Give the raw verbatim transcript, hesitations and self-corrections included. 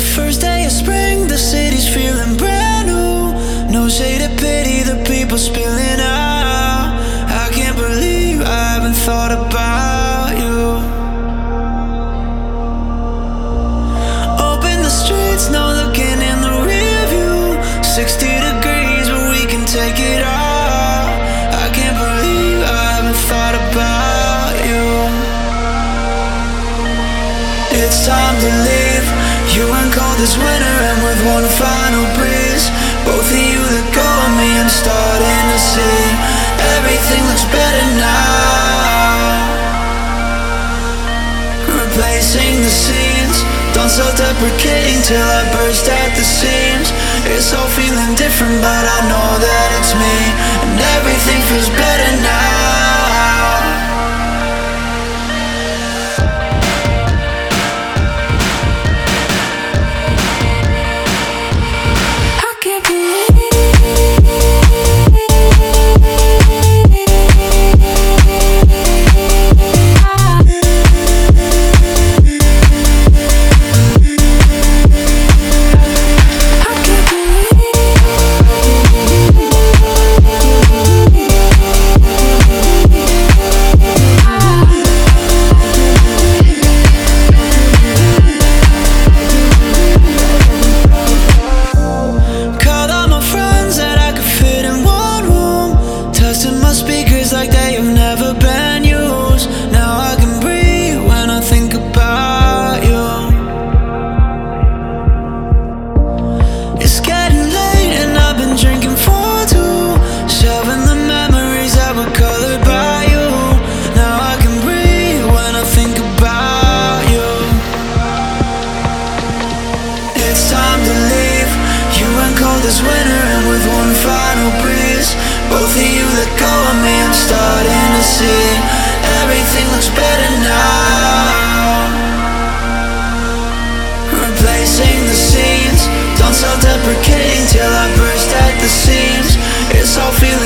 First day of spring, the city's feeling brand new. No shade of pity, the people spilling out. I can't believe I haven't thought about you. Open the streets, no looking in the rear view. Sixty degrees, but we can take it all. I can't believe I haven't thought about you. It's time to leave. You went cold this winter, and with one final breeze, both of you let go of me. I'm starting to see everything looks better now. Replacing the scenes, done self-deprecating till I burst at the seams. It's all feeling different, but I know that it's me, and everything feels better now. Like they have never been used. Now I can breathe when I think about you. It's getting late and I've been drinking for two, shoving the memories that were colored by you. Now I can breathe when I think about you. It's time to leave. You went cold this winter, and with one final breeze, both of you let go of me. I'm starting to see everything looks better now. Replacing the scenes, done self-deprecating till I burst at the seams. It's all feeling